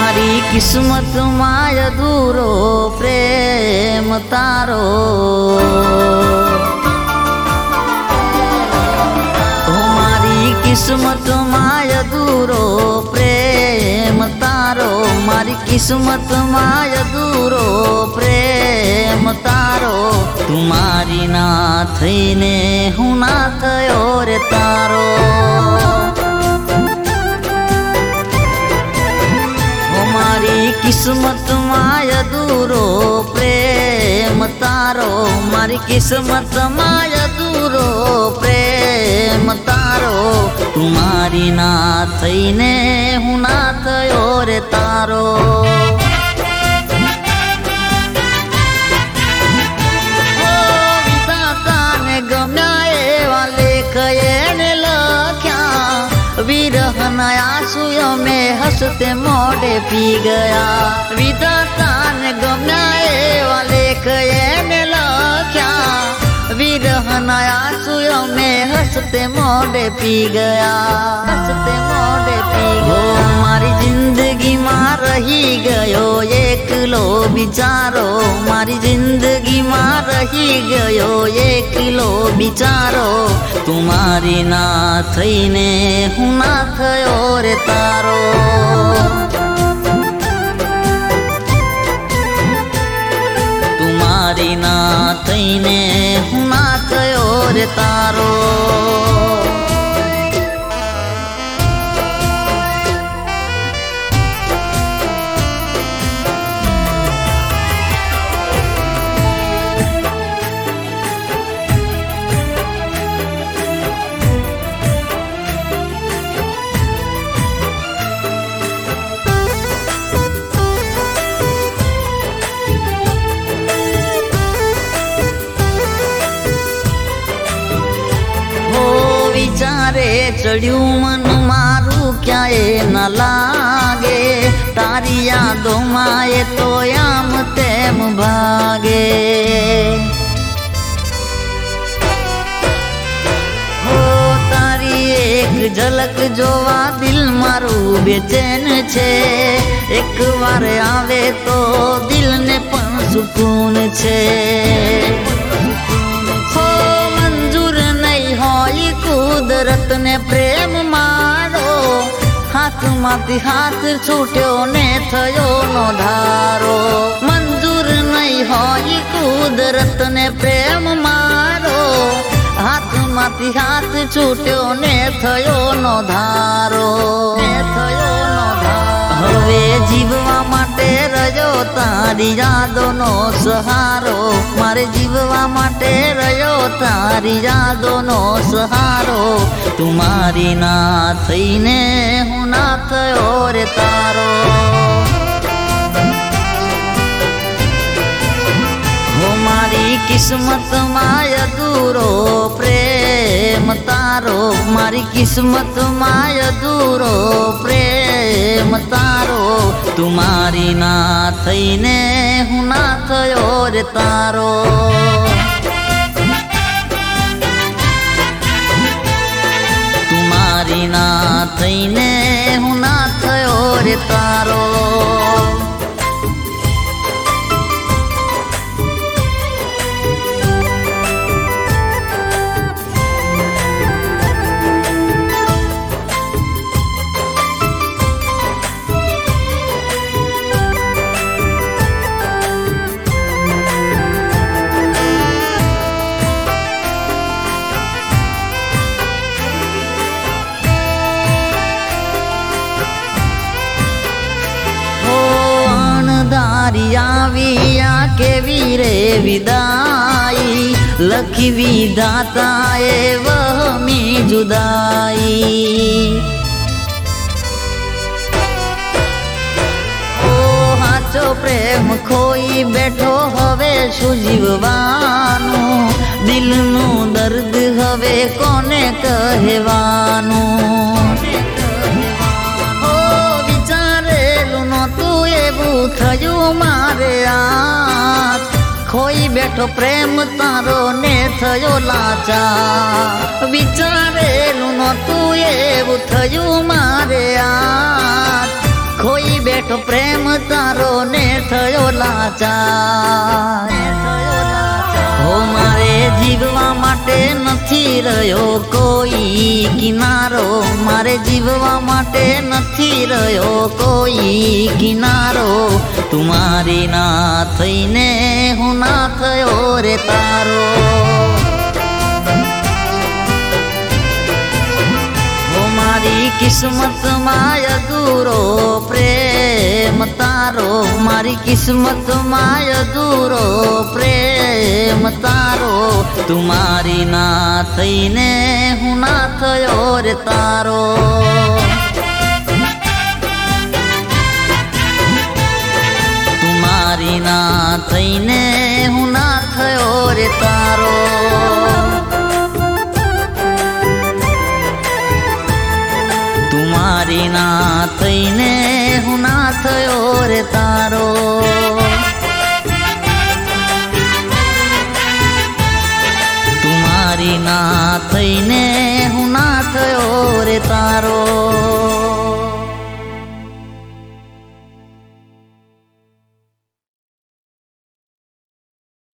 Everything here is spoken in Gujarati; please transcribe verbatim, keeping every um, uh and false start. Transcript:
મારી કિસ્મત માં અધૂરો પ્રેમ તારો, મારી કિસ્મત માં અધૂરો પ્રેમ તારો, મારી કિસ્મત માં અધૂરો પ્રેમ તારો, તું મારી ના થઈને હું ના થયો રે તારો। મારી કિસ્મત માં અધૂરો પ્રેમ તારો, મારી કિસ્મત માં અધૂરો પ્રેમ તારો, તું મારી ના થઈને હું ના થયો રે તારો। વિધાતાને ગમ્યા એવા લેખ એને લખ્યા, વિરહના આંસુ અમે હસતે મોઢે પી ગયા। વિધાતાને ગમ્યા એવા લેખ એને લખ્યા, વિરહના આંસુ અમે હસતે મોઢે પી ગયા, હસતે મોઢે પી ગયા। મારી જિંદગીમાં રહી ગયો એકલો બિચારો, મારી જિંદગીમાં રહી ગયો એકલો બિચારો, તું મારી ના થઈને હું ના થયો રે તારો। તું મારી ના થઈને હું ના થયો રે તારો। વિચારે ચડ્યું મન મારું ક્યાંય ન લાગે, તારી યાદોમાં એ તો આમ તેમ ભાગે। હો તારી એક ઝલક જોવા દિલ મારું બેચેન છે, એક વાર આવે તો દિલને પણ સુકૂન છે। કુદરત ને પ્રેમ મારો, હાથમાંથી હાથ છૂટ્યો ને થયો નો ધારો। મંજૂર નહીં હોય કુદરત ને પ્રેમ મારો, હાથમાંથી હાથ છૂટ્યો ને થયો નો ધારો, ને થયો નો ધારો। હવે જીવવા માટે રહ્યો તારી યાદોનો સહારો, મારે જીવવા માટે રહ્યો તારી યાદોનો સહારો, તું મારી ના થઈને હું ના થયો રે તારો। હો મારી કિસ્મત માં અધૂરો પ્રેમ તારો, મારી કિસ્મત માં અધૂરો પ્રેમ તારો, તું મારી ના થઈને હું ના થયો રે તારો। તું મારી ના થઈને હું ના થયો રે તારો। આવ્યા કેવી રે વિદાઈ, લખી વિધાતાએ વહમી જુદાઈ। ઓ હાચો પ્રેમ ખોઈ બેઠો હવે શું જીવવાનું, દિલનું દર્દ હવે કોને કહેવાનું। થયું મારે આજ, ખોઈ બેઠો પ્રેમ તારો ને થયો લાચાર। વિચારેલું નતું એવું થયું મારે આજ, ખોઈ બેઠો બેઠો પ્રેમ તારો ને થયો લાચાર હો મારે જીવવા માટે નથી રહ્યો કોઈ કિનારો મારે જીવવા માટે નથી રહ્યો કોઈ કિનારો તું મારી ના થઈને હું ના થયો રે તારો મારી કિસ્મત માં અધૂરો પ્રેમ તારો મારી કિસ્મત માં અધૂરો પ્રેમ તારો તું મારી ના થઈને હું ના થયો રે તારો તું મારી ના થઈને હું ના થયો રે તારો મારી ના થઈને હું ના થયો રે તારો તું મારી ના થઈને હું ના થયો રે તારો